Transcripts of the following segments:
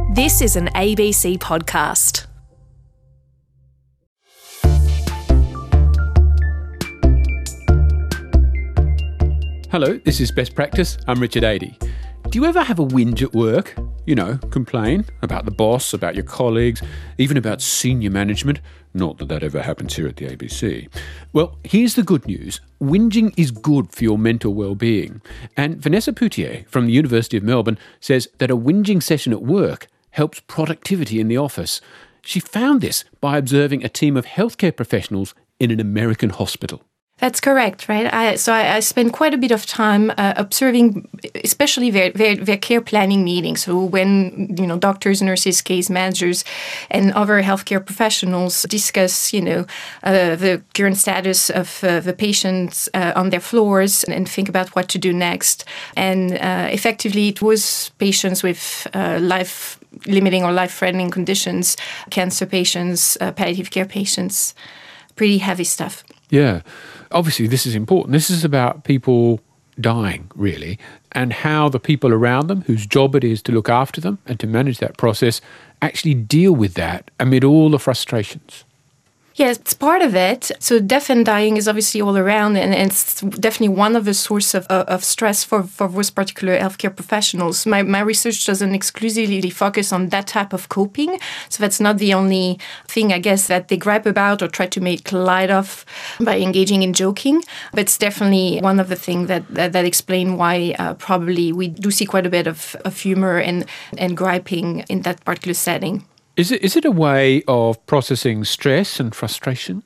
This is an ABC podcast. Hello, this is Best Practice. I'm Richard Adey. Do you ever have a whinge at work? You know, complain about the boss, about your colleagues, even about senior management? Not that that ever happens here at the ABC. Well, here's the good news. Whinging is good for your mental well-being. And Vanessa Poutier from the University of Melbourne says that a whinging session at work helps productivity in the office. She found this by observing a team of healthcare professionals in an American hospital. That's correct, right? I spend quite a bit of time observing, especially their care planning meetings. So when doctors, nurses, case managers, and other healthcare professionals discuss the current status of the patients on their floors and think about what to do next. And effectively, it was patients with life-limiting or life-threatening conditions, cancer patients, palliative care patients, pretty heavy stuff. Yeah. Obviously, this is important. This is about people dying, really, and how the people around them, whose job it is to look after them and to manage that process, actually deal with that amid all the frustrations. Yeah, it's part of it. So death and dying is obviously all around, and it's definitely one of the sources of stress for those particular healthcare professionals. My research doesn't exclusively focus on that type of coping, so that's not the only thing, I guess, that they gripe about or try to make light of by engaging in joking. But it's definitely one of the things that explain why probably we do see quite a bit of humor and griping in that particular setting. Is it a way of processing stress and frustration?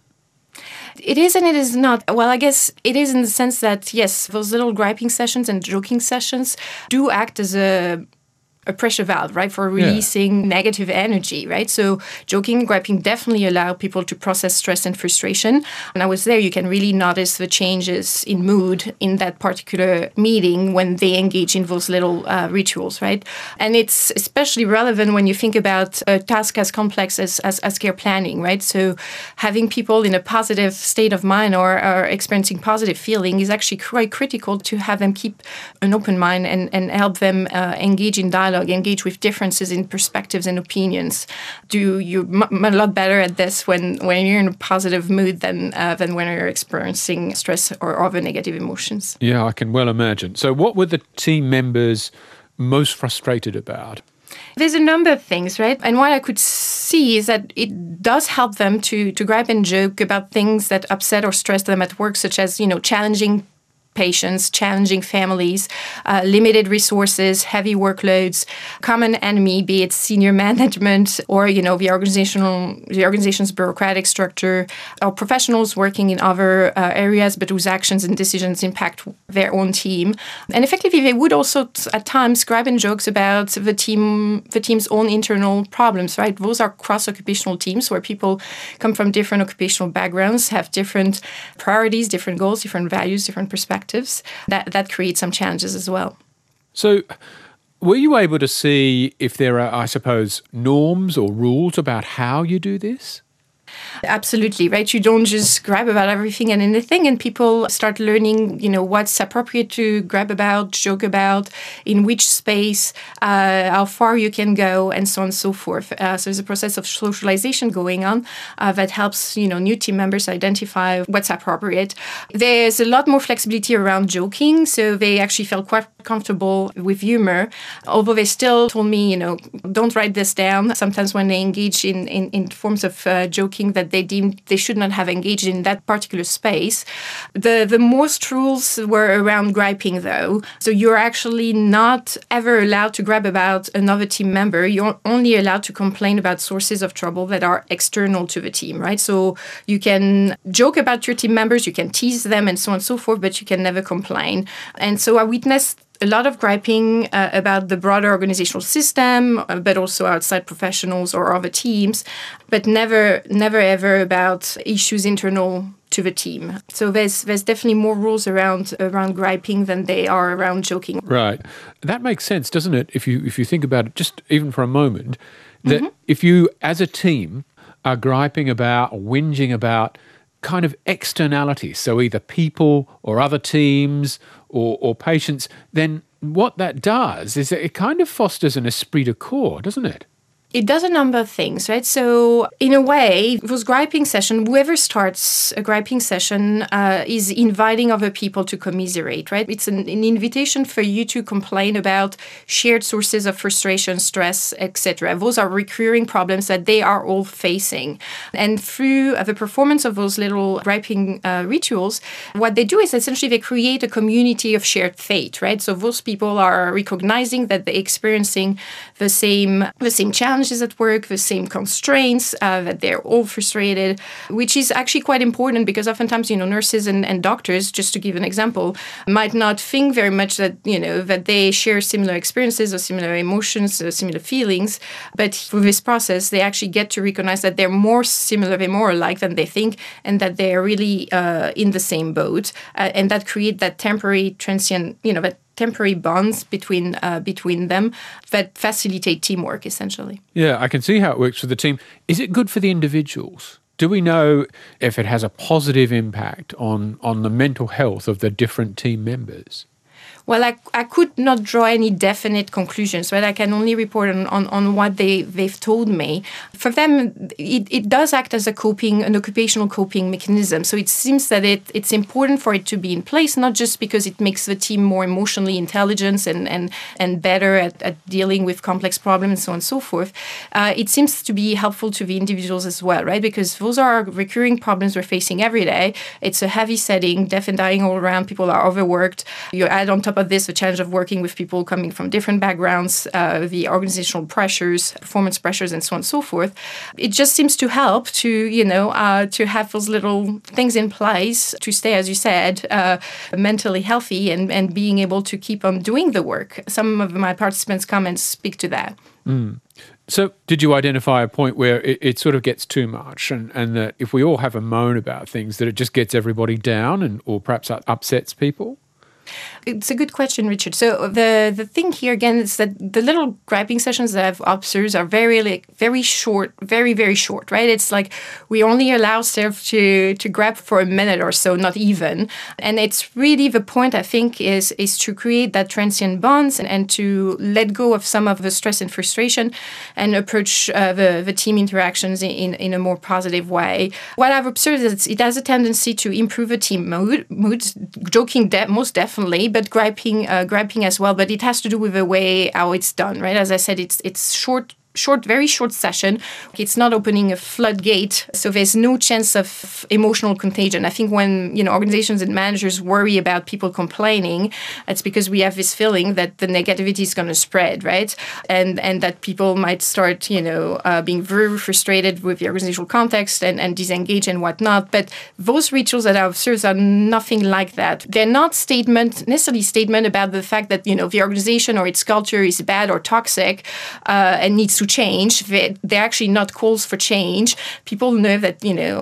It is and it is not. Well, I guess it is in the sense that, yes, those little griping sessions and joking sessions do act as a pressure valve, right, for releasing negative energy, right? So joking and griping definitely allow people to process stress and frustration. When I was there, you can really notice the changes in mood in that particular meeting when they engage in those little rituals, right? And it's especially relevant when you think about a task as complex as care planning, right? So having people in a positive state of mind or experiencing positive feeling is actually quite critical to have them keep an open mind and help them engage in dialogue, engage with differences in perspectives and opinions. You're a lot better at this when you're in a positive mood than when you're experiencing stress or other negative emotions. Yeah, I can well imagine. So what were the team members most frustrated about? There's a number of things, right? And what I could see is that it does help them to gripe and joke about things that upset or stress them at work, such as, challenging patients, challenging families, limited resources, heavy workloads, common enemy, be it senior management or, the organization's bureaucratic structure, or professionals working in other areas, but whose actions and decisions impact their own team. And effectively, they would also at times gripe and jokes about the team's own internal problems, right? Those are cross-occupational teams where people come from different occupational backgrounds, have different priorities, different goals, different values, different perspectives. That creates some challenges as well. So were you able to see if there are, I suppose, norms or rules about how you do this? Absolutely, right? You don't just gripe about everything and anything, and people start learning, what's appropriate to gripe about, joke about, in which space, how far you can go, and so on and so forth. So there's a process of socialization going on that helps, new team members identify what's appropriate. There's a lot more flexibility around joking, so they actually felt quite comfortable with humor, although they still told me, don't write this down. Sometimes when they engage in forms of joking that they deemed they should not have engaged in that particular space. The most rules were around griping, though. So you're actually not ever allowed to gripe about another team member. You're only allowed to complain about sources of trouble that are external to the team, right? So you can joke about your team members, you can tease them, and so on and so forth, but you can never complain. And so I witnessed a lot of griping about the broader organizational system, but also outside professionals or other teams, but never ever about issues internal to the team. So there's definitely more rules around griping than they are around joking. Right. That makes sense, doesn't it? If you think about it, just even for a moment, that if you as a team are griping about or whinging about kind of externalities, so either people or other teams or patients, then what that does is that it kind of fosters an esprit de corps, doesn't it? It does a number of things, right? So in a way, those griping session, whoever starts a griping session is inviting other people to commiserate, right? It's an invitation for you to complain about shared sources of frustration, stress, etc. Those are recurring problems that they are all facing. And through the performance of those little griping rituals, what they do is essentially they create a community of shared fate, right? So those people are recognizing that they're experiencing the same challenges at work, the same constraints, that they're all frustrated, which is actually quite important because oftentimes, nurses and doctors, just to give an example, might not think very much that, that they share similar experiences or similar emotions or similar feelings. But through this process, they actually get to recognize that they're more similar, they're more alike than they think, and that they're really in the same boat. And that create that temporary transient, that temporary bonds between them that facilitate teamwork, essentially. Yeah, I can see how it works for the team. Is it good for the individuals? Do we know if it has a positive impact on the mental health of the different team members? Well, I could not draw any definite conclusions, right? I can only report on what they've told me. For them, it does act as an occupational coping mechanism. So it seems that it's important for it to be in place, not just because it makes the team more emotionally intelligent and better at dealing with complex problems and so on and so forth. It seems to be helpful to the individuals as well, right? Because those are recurring problems we're facing every day. It's a heavy setting, death and dying all around. People are overworked. You add on top of this the challenge of working with people coming from different backgrounds, the organizational pressures, performance pressures, and so on and so forth. It just seems to help to have those little things in place to stay, as you said, mentally healthy and being able to keep on doing the work. Some of my participants come and speak to that. Mm. So did you identify a point where it sort of gets too much and that if we all have a moan about things, that it just gets everybody down or perhaps upsets people? It's a good question, Richard. So the thing here again is that the little griping sessions that I've observed are very short, very, very short, right? It's like we only allow ourselves to gripe for a minute or so, not even. And it's really the point, I think, is to create that transient bonds and to let go of some of the stress and frustration and approach the team interactions in a more positive way. What I've observed is it has a tendency to improve a team mood, joking most definitely, but griping as well. But it has to do with the way how it's done, right? As I said, it's short, very short session. It's not opening a floodgate, so there's no chance of emotional contagion. I think when organizations and managers worry about people complaining, it's because we have this feeling that the negativity is going to spread, right? And that people might start being very frustrated with the organizational context and disengage and whatnot. But those rituals that I've observed are nothing like that. They're not necessarily statement about the fact that the organization or its culture is bad or toxic and needs to change. They're actually not calls for change. People know that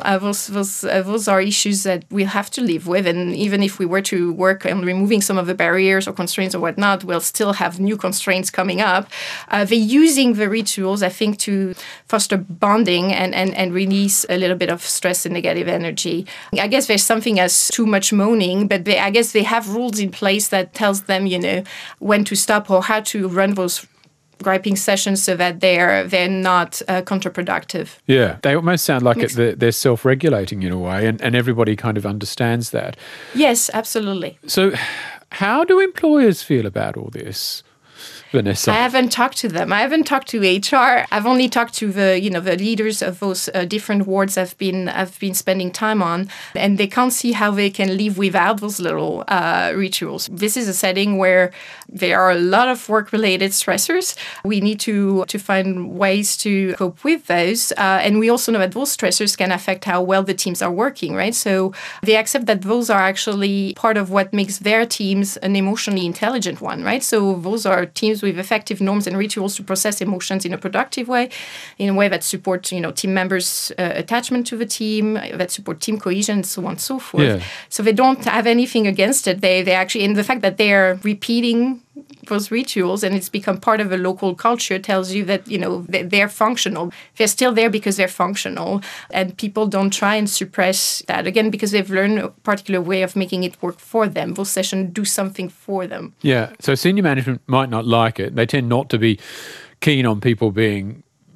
those are issues that we'll have to live with, and even if we were to work on removing some of the barriers or constraints or whatnot, we'll still have new constraints coming up. They're using the rituals, I think, to foster bonding and release a little bit of stress and negative energy. I guess there's something as too much moaning, but I guess they have rules in place that tells them when to stop or how to run those griping sessions so that they're not counterproductive. Yeah, they almost sound like they're self-regulating in a way, and everybody kind of understands that. Yes, absolutely. So how do employers feel about all this, Vanessa? I haven't talked to them. I haven't talked to HR. I've only talked to the leaders of those different wards I've been spending time on, and they can't see how they can live without those little rituals. This is a setting where there are a lot of work-related stressors. We need to find ways to cope with those, and we also know that those stressors can affect how well the teams are working, right? So they accept that those are actually part of what makes their teams an emotionally intelligent one, right? So those are teams with effective norms and rituals to process emotions in a productive way, in a way that supports, team members' attachment to the team, that support team cohesion, and so on and so forth. Yeah. So they don't have anything against it. They actually, and the fact that they are repeating those rituals and it's become part of a local culture tells you that, they're functional. They're still there because they're functional, and people don't try and suppress that, again, because they've learned a particular way of making it work for them. Those sessions do something for them. Yeah, so senior management might not like it. They tend not to be keen on people being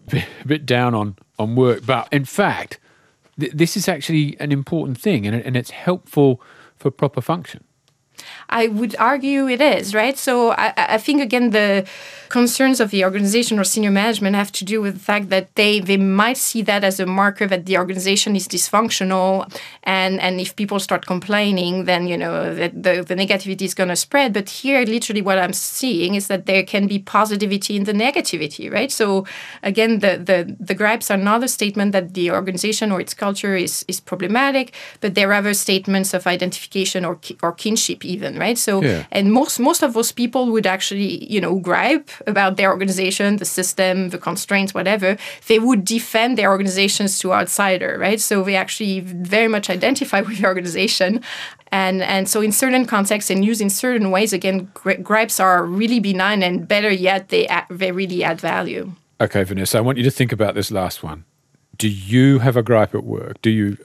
a bit down on work. But in fact, this is actually an important thing, and it's helpful for proper function. I would argue it is, right? So I think, again, the concerns of the organization or senior management have to do with the fact that they might see that as a marker that the organization is dysfunctional. And if people start complaining, then, that the negativity is going to spread. But here, literally what I'm seeing is that there can be positivity in the negativity, right? So again, the gripes are not a statement that the organization or its culture is problematic, but they're rather statements of identification or kinship even, right? So, and most of those people would actually, gripe about their organization, the system, the constraints, whatever. They would defend their organizations to outsider, right? So they actually very much identify with the organization. And so in certain contexts and used in certain ways, again, gripes are really benign, and better yet, they really add value. Okay, Vanessa, I want you to think about this last one. Do you have a gripe at work? Do you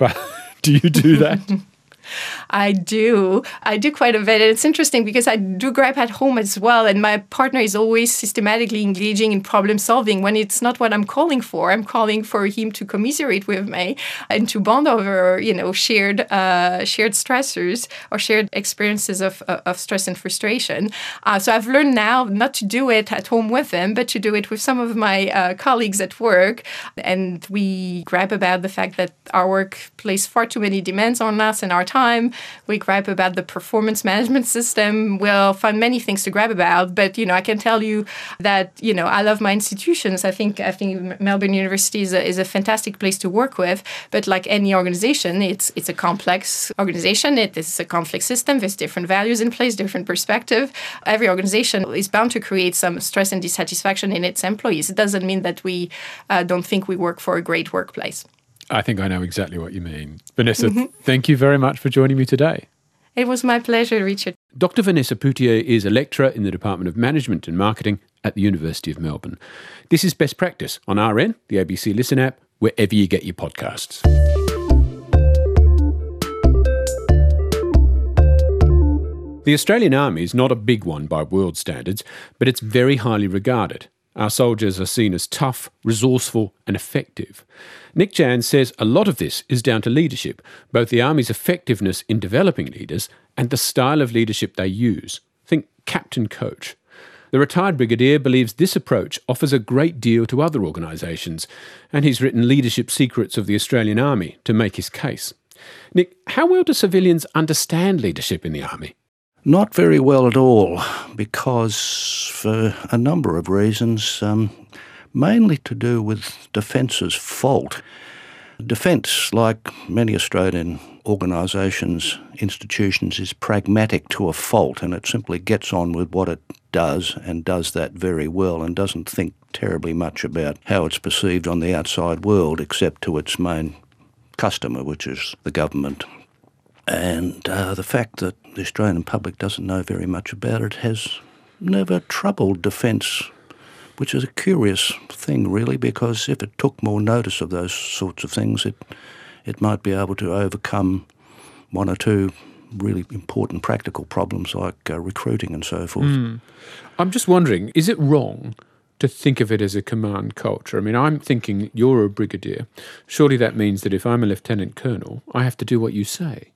do that? I do quite a bit. And it's interesting because I do gripe at home as well. And my partner is always systematically engaging in problem solving when it's not what I'm calling for. I'm calling for him to commiserate with me and to bond over, shared stressors or shared experiences of stress and frustration. So I've learned now not to do it at home with him, but to do it with some of my colleagues at work. And we gripe about the fact that our work places far too many demands on us and our time. We gripe about the performance management system. We'll find many things to gripe about, but I can tell you that I love my institutions. I think Melbourne University is a fantastic place to work with. But like any organization, it's a complex organization. It is a complex system. There's different values in place, different perspective. Every organization is bound to create some stress and dissatisfaction in its employees. It doesn't mean that we don't think we work for a great workplace. I think I know exactly what you mean. Vanessa, thank you very much for joining me today. It was my pleasure, Richard. Dr. Vanessa Poutier is a lecturer in the Department of Management and Marketing at the University of Melbourne. This is Best Practice on RN, the ABC Listen app, wherever you get your podcasts. The Australian Army is not a big one by world standards, but it's very highly regarded. Our soldiers are seen as tough, resourceful and effective. Nick Jan says a lot of this is down to leadership, both the Army's effectiveness in developing leaders and the style of leadership they use. Think captain-coach. The retired brigadier believes this approach offers a great deal to other organisations, and he's written Leadership Secrets of the Australian Army to make his case. Nick, how well do civilians understand leadership in the Army? Not very well at all, because for a number of reasons, mainly to do with Defence's fault. Defence, like many Australian organisations, institutions, is pragmatic to a fault, and it simply gets on with what it does and does that very well and doesn't think terribly much about how it's perceived on the outside world, except to its main customer, which is the government. And the fact that the Australian public doesn't know very much about it has never troubled Defence, which is a curious thing, really, because if it took more notice of those sorts of things, it might be able to overcome one or two really important practical problems like recruiting and so forth. I'm just wondering, is it wrong to think of it as a command culture? I mean, I'm thinking you're a brigadier. Surely that means that if I'm a lieutenant colonel, I have to do what you say.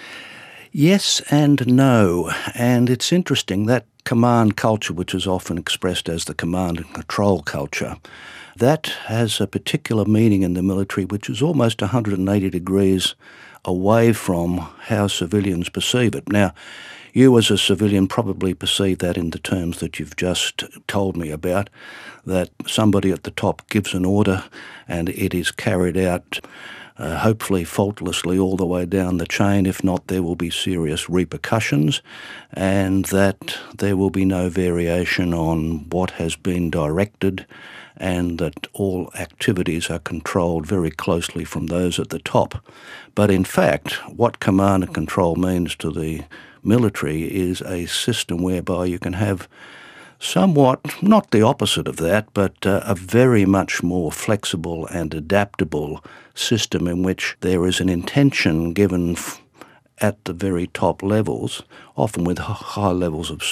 Yes and no, and it's interesting that command culture, which is often expressed as the command and control culture, that has a particular meaning in the military which is almost 180 degrees away from how civilians perceive it. Now, you as a civilian probably perceive that in the terms that you've just told me about, that somebody at the top gives an order and it is carried out hopefully faultlessly all the way down the chain. If not, there will be serious repercussions, and that there will be no variation on what has been directed, and that all activities are controlled very closely from those at the top. But in fact, what command and control means to the military is a system whereby you can have somewhat, not the opposite of that, but a very much more flexible and adaptable system in which there is an intention given at the very top levels, often with high levels of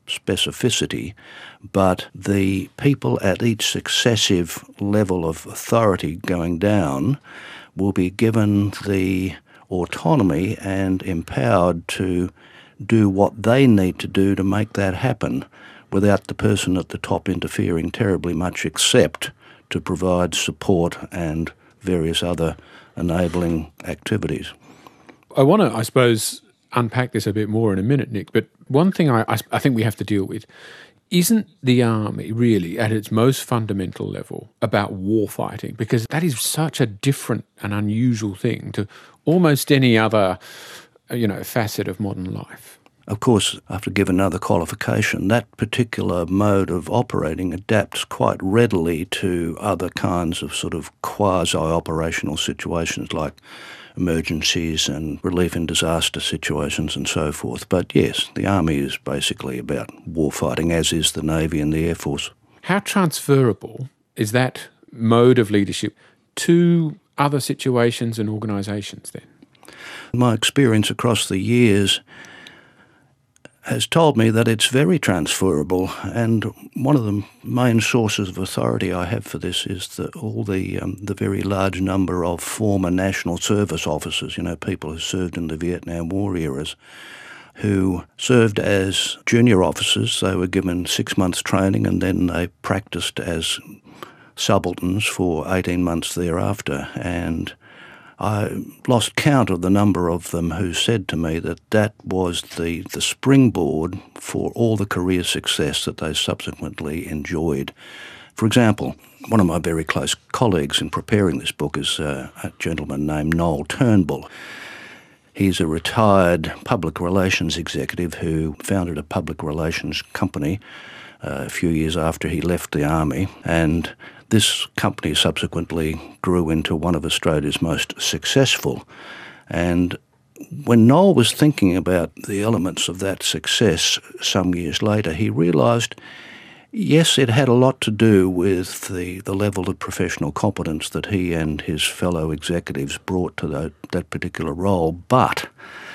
specificity, but the people at each successive level of authority going down will be given the autonomy and empowered to do what they need to do to make that happen without the person at the top interfering terribly much, except to provide support and various other enabling activities. I want to, I suppose, unpack this a bit more in a minute, Nick, but one thing I think we have to deal with, isn't the army really at its most fundamental level about war fighting? Because that is such a different and unusual thing to almost any other, facet of modern life. Of course, I have to give another qualification. That particular mode of operating adapts quite readily to other kinds of sort of quasi-operational situations like emergencies and relief in disaster situations and so forth. But yes, the Army is basically about warfighting, as is the Navy and the Air Force. How transferable is that mode of leadership to other situations and organisations then? My experience across the years has told me that it's very transferable, and one of the main sources of authority I have for this is the very large number of former national service officers, people who served in the Vietnam War eras, who served as junior officers. They were given 6 months training and then they practiced as subalterns for 18 months thereafter, and I lost count of the number of them who said to me that was the springboard for all the career success that they subsequently enjoyed. For example, one of my very close colleagues in preparing this book is a gentleman named Noel Turnbull. He's a retired public relations executive who founded a public relations company a few years after he left the Army, and this company subsequently grew into one of Australia's most successful. And when Noel was thinking about the elements of that success some years later, he realised, yes, it had a lot to do with the level of professional competence that he and his fellow executives brought to that particular role, but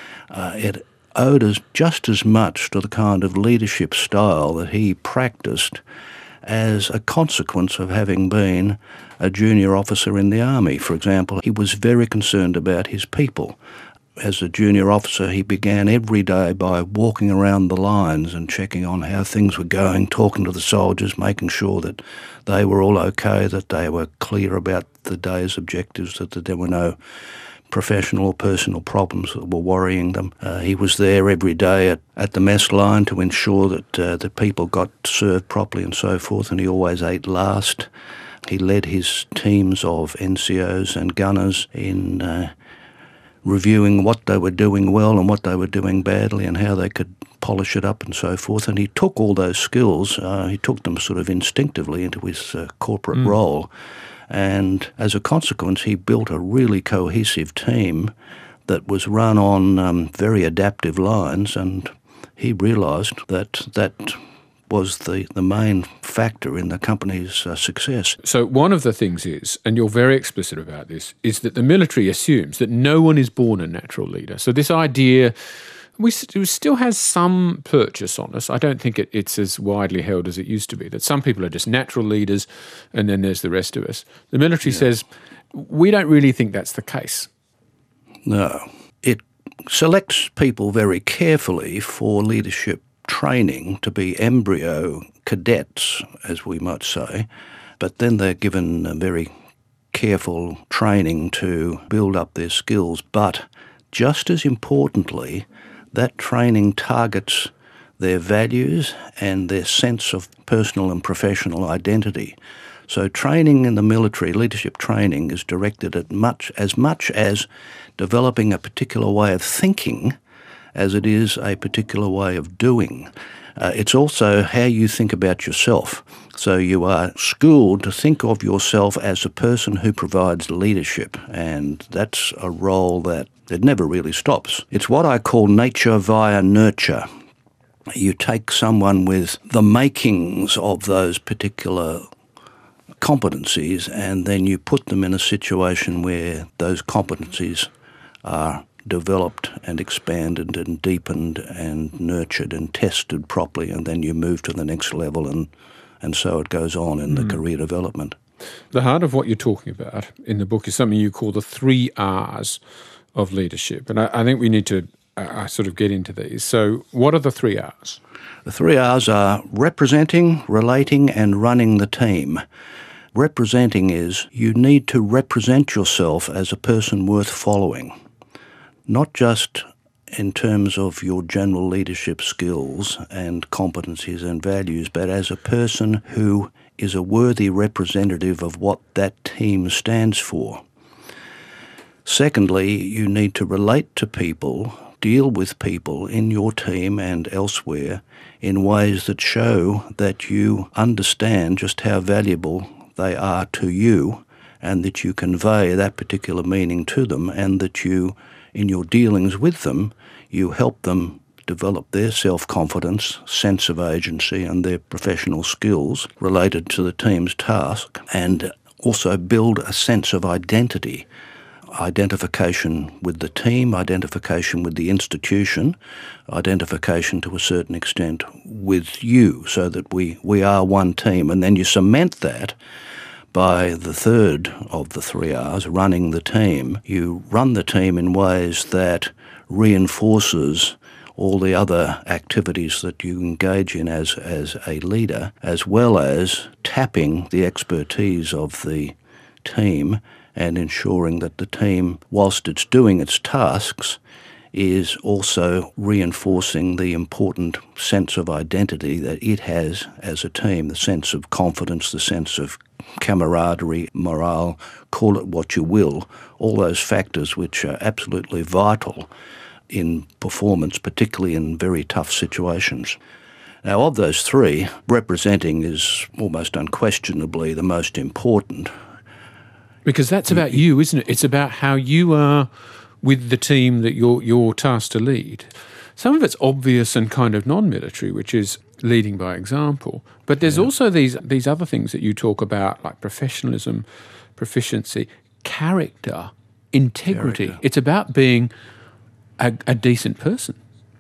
it owed us just as much to the kind of leadership style that he practiced as a consequence of having been a junior officer in the Army. For example, he was very concerned about his people. As a junior officer, he began every day by walking around the lines and checking on how things were going, talking to the soldiers, making sure that they were all okay, that they were clear about the day's objectives, that there were no professional or personal problems that were worrying them. He was there every day at the mess line to ensure that people got served properly and so forth, and he always ate last. He led his teams of NCOs and gunners in reviewing what they were doing well and what they were doing badly and how they could polish it up and so forth. And he took all those skills, he took them sort of instinctively into his corporate role. And as a consequence, he built a really cohesive team that was run on very adaptive lines, and he realised that was the main factor in the company's success. So one of the things is, and you're very explicit about this, is that the military assumes that no one is born a natural leader. So this idea it still has some purchase on us. I don't think it's as widely held as it used to be, that some people are just natural leaders and then there's the rest of us. The military says, we don't really think that's the case. No. It selects people very carefully for leadership training to be embryo cadets, as we might say, but then they're given a very careful training to build up their skills. But just as importantly, that training targets their values and their sense of personal and professional identity. So training in the military, leadership training, is directed at as much as developing a particular way of thinking as it is a particular way of doing. It's also how you think about yourself. So you are schooled to think of yourself as a person who provides leadership, and that's a role that it never really stops. It's what I call nature via nurture. You take someone with the makings of those particular competencies and then you put them in a situation where those competencies are developed and expanded and deepened and nurtured and tested properly, and then you move to the next level, and so it goes on in the career development. The heart of what you're talking about in the book is something you call the 3 R's of leadership. And I think we need to sort of get into these. So what are the 3 R's? The 3 R's are representing, relating and running the team. Representing is you need to represent yourself as a person worth following, not just in terms of your general leadership skills and competencies and values, but as a person who is a worthy representative of what that team stands for. Secondly, you need to relate to people, deal with people in your team and elsewhere in ways that show that you understand just how valuable they are to you, and that you convey that particular meaning to them, and that you, in your dealings with them, you help them develop their self-confidence, sense of agency and their professional skills related to the team's task, and also build a sense of identity, identification with the team, identification with the institution, identification to a certain extent with you, so that we are one team. And then you cement that by the third of the 3 R's, running the team. You run the team in ways that reinforces all the other activities that you engage in as a leader, as well as tapping the expertise of the team and ensuring that the team, whilst it's doing its tasks, is also reinforcing the important sense of identity that it has as a team, the sense of confidence, the sense of camaraderie, morale, call it what you will, all those factors which are absolutely vital in performance, particularly in very tough situations. Now, of those 3, representing is almost unquestionably the most important. Because that's about you, isn't it? It's about how you are with the team that you're tasked to lead. Some of it's obvious and kind of non-military, which is leading by example. But there's also these other things that you talk about, like professionalism, proficiency, character, integrity. It's about being a decent person.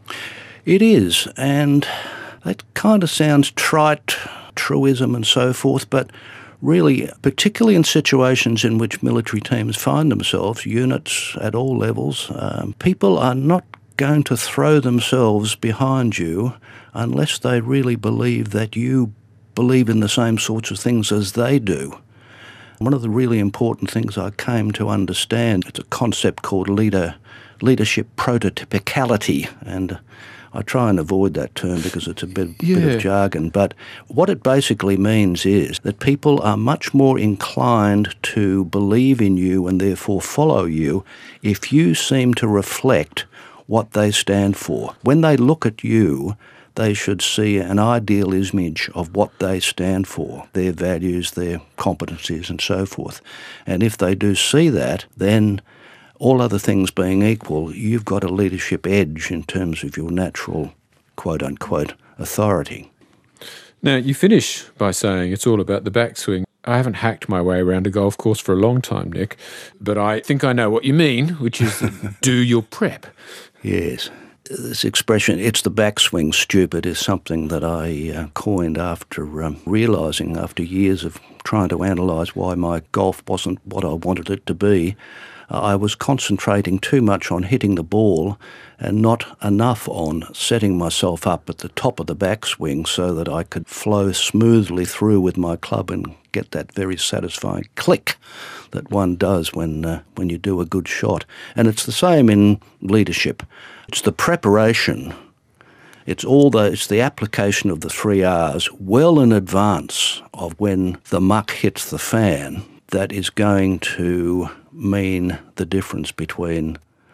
It is, and that kind of sounds trite, truism and so forth, but really, particularly in situations in which military teams find themselves, units at all levels, people are not going to throw themselves behind you unless they really believe that you believe in the same sorts of things as they do. One of the really important things I came to understand, it's a concept called leadership prototypicality, and I try and avoid that term because it's a bit of jargon, but what it basically means is that people are much more inclined to believe in you and therefore follow you if you seem to reflect what they stand for. When they look at you, they should see an ideal image of what they stand for, their values, their competencies and so forth. And if they do see that, then all other things being equal, you've got a leadership edge in terms of your natural, quote-unquote, authority. Now, you finish by saying it's all about the backswing. I haven't hacked my way around a golf course for a long time, Nick, but I think I know what you mean, which is do your prep. Yes. This expression, it's the backswing, stupid, is something that I coined after realising, after years of trying to analyse why my golf wasn't what I wanted it to be, I was concentrating too much on hitting the ball and not enough on setting myself up at the top of the backswing so that I could flow smoothly through with my club and get that very satisfying click that one does when you do a good shot. And it's the same in leadership. It's the preparation. It's the application of the 3 R's well in advance of when the muck hits the fan that is going to mean the difference between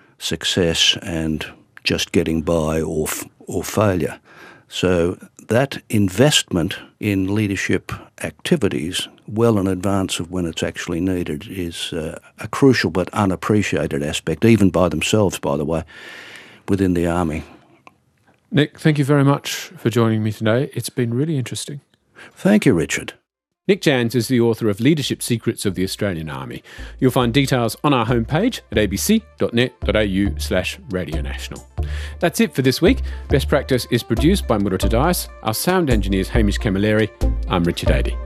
success and just getting by or failure. So that investment in leadership activities well in advance of when it's actually needed is a crucial but unappreciated aspect, even by themselves, by the way, within the Army. Nick, thank you very much for joining me today. It's been really interesting. Thank you, Richard. Nick Jans is the author of Leadership Secrets of the Australian Army. You'll find details on our homepage at abc.net.au/Radio National. That's it for this week. Best Practice is produced by Murata Dias. Our sound engineer is Hamish Camilleri. I'm Richard Adey.